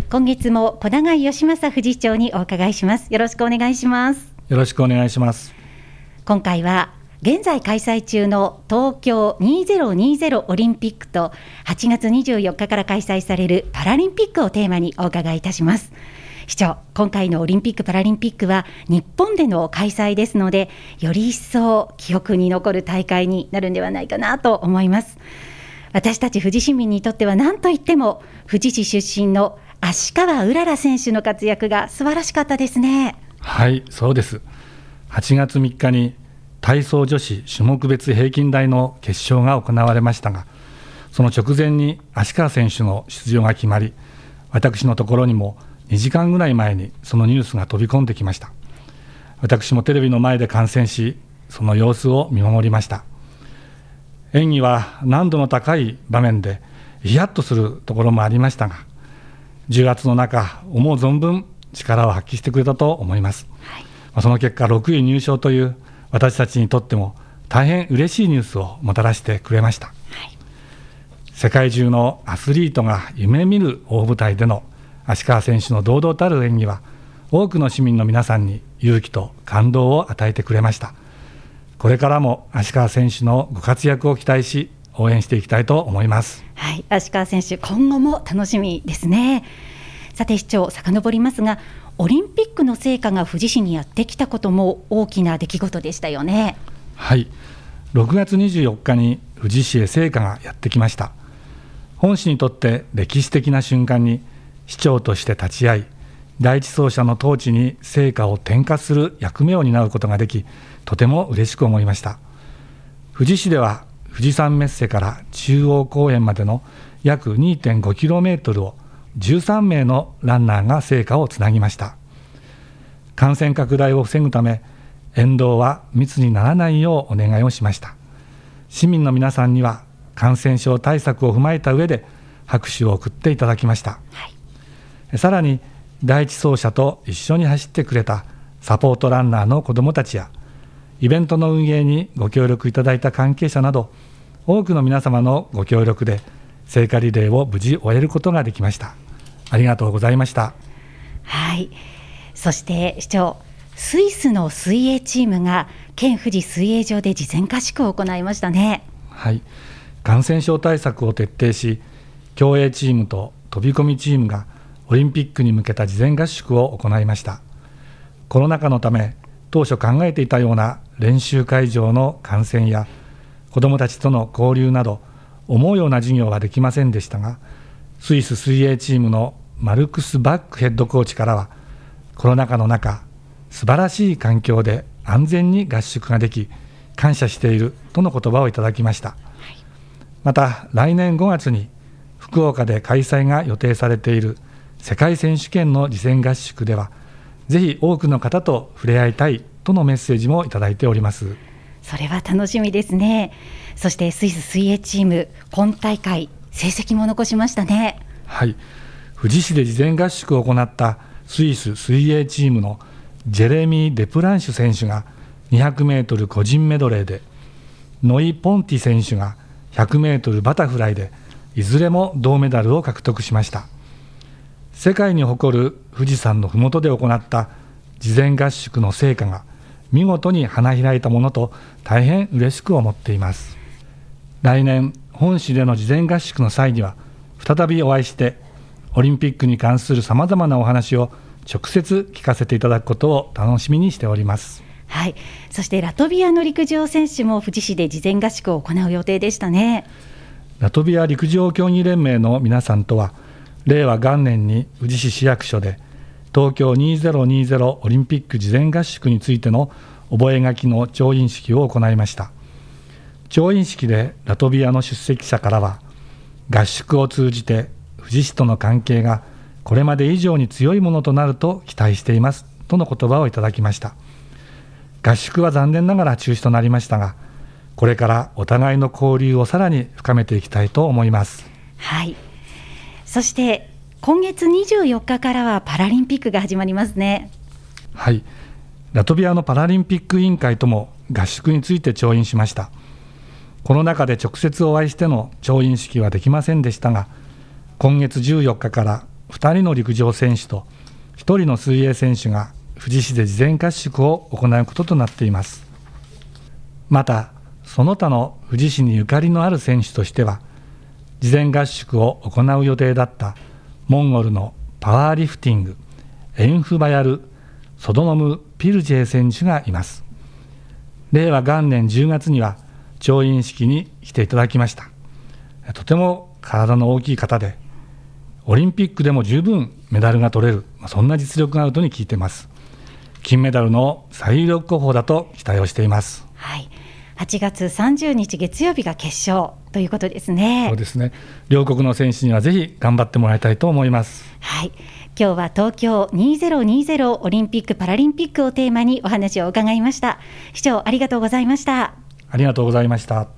今月も小永井義正副次長にお伺いします。よろしくお願いします。 よろしくお願いします。 今回は現在開催中の東京2020オリンピックと8月24日から開催されるパラリンピックをテーマにお伺いいたします。市長、今回のオリンピック・パラリンピックは日本での開催ですので、より一層記憶に残る大会になるんではないかなと思います。私たち富士市民にとっては何といっても富士市出身の芦川うらら選手の活躍が素晴らしかったですね。 はい、そうです。8月3日に体操女子種目別平均台の決勝が行われましたが、その直前に芦川選手の出場が決まり、私のところにも2時間ぐらい前にそのニュースが飛び込んできました。私もテレビの前で観戦し、その様子を見守りました。演技は難度の高い場面でヒヤッとするところもありましたが、重圧の中、思う存分力を発揮してくれたと思います。その結果6位入賞という私たちにとっても大変嬉しいニュースをもたらしてくれました。世界中のアスリートが夢見る大舞台での芦川選手の堂々たる演技は、多くの市民の皆さんに勇気と感動を与えてくれました。これからも芦川選手のご活躍を期待し、応援していきたいと思います。 はい、芦川選手、今後も楽しみですね。さて市長、遡りますが、オリンピックの聖火が富士市にやってきたことも大きな出来事でしたよね。 はい、6月24日に富士市へ聖火がやってきました。本市にとって歴史的な瞬間に市長として立ち会い、第一走者の統治に聖火を点火する役目を担うことができ、とても嬉しく思いました。富士市では富士山メッセから中央公園までの約 2.5km を13名のランナーが聖火をつなぎました。感染拡大を防ぐため、沿道は密にならないようお願いをしました。市民の皆さんには感染症対策を踏まえた上で拍手を送っていただきました。さらに第一走者と一緒に走ってくれたサポートランナーの子どもたちや、イベントの運営にご協力いただいた関係者など、多くの皆様のご協力で聖火リレーを無事終えることができました。ありがとうございました。 はい、そして市長、スイスの水泳チームが県富士水泳場で事前合宿を行いましたね。 はい、感染症対策を徹底し、競泳チームと飛び込みチームがオリンピックに向けた事前合宿を行いました。コロナ禍のため、当初考えていたような練習会場の観戦や子どもたちとの交流など、思うような授業はできませんでしたが、スイス水泳チームのマルクス・バックヘッドコーチからは、コロナ禍の中、素晴らしい環境で安全に合宿ができ、感謝しているとの言葉をいただきました。また来年5月に福岡で開催が予定されている世界選手権の事前合宿では、ぜひ多くの方と触れ合いたいとのメッセージもいただいております。 それは楽しみですね。そしてスイス水泳チーム、今大会成績も残しましたね。 はい、富士市で事前合宿を行ったスイス水泳チームのジェレミー・デプランシュ選手が200メートル個人メドレーで、ノイ・ポンティ選手が100メートルバタフライで、いずれも銅メダルを獲得しました。世界に誇る富士山のふもとで行った事前合宿の成果が見事に花開いたものと、大変嬉しく思っています。来年本市での事前合宿の際には再びお会いして、オリンピックに関するさまざまなお話を直接聞かせていただくことを楽しみにしております。 はい、そしてラトビアの陸上選手も富士市で事前合宿を行う予定でしたね。 ラトビア陸上競技連盟の皆さんとは、令和元年に富士市市役所で東京2020オリンピック事前合宿についての覚書の調印式を行いました。調印式でラトビアの出席者からは、合宿を通じて富士市との関係がこれまで以上に強いものとなると期待していますとの言葉をいただきました。合宿は残念ながら中止となりましたが、これからお互いの交流をさらに深めていきたいと思います。 はい、そして今月24日からはパラリンピックが始まりますね。 はい、ラトビアのパラリンピック委員会とも合宿について調印しました。コロナ禍で直接お会いしての調印式はできませんでしたが、今月14日から 2人の陸上選手と1人の水泳選手が富士市で事前合宿を行うこととなっています。またその他の富士市にゆかりのある選手としては、事前合宿を行う予定だったモンゴルのパワーリフティングエンフバヤル・ソドノム・ピルジェ選手がいます。令和元年10月には調印式に来ていただきました。とても体の大きい方で、オリンピックでも十分メダルが取れる、そんな実力があるとに聞いています。金メダルの最有力候補だと期待をしています。 はい、8月30日月曜日が決勝ということですね。 そうですね。両国の選手にはぜひ頑張ってもらいたいと思います。 はい、今日は東京2020オリンピック・パラリンピックをテーマにお話を伺いました。市長、ありがとうございました。 ありがとうございました。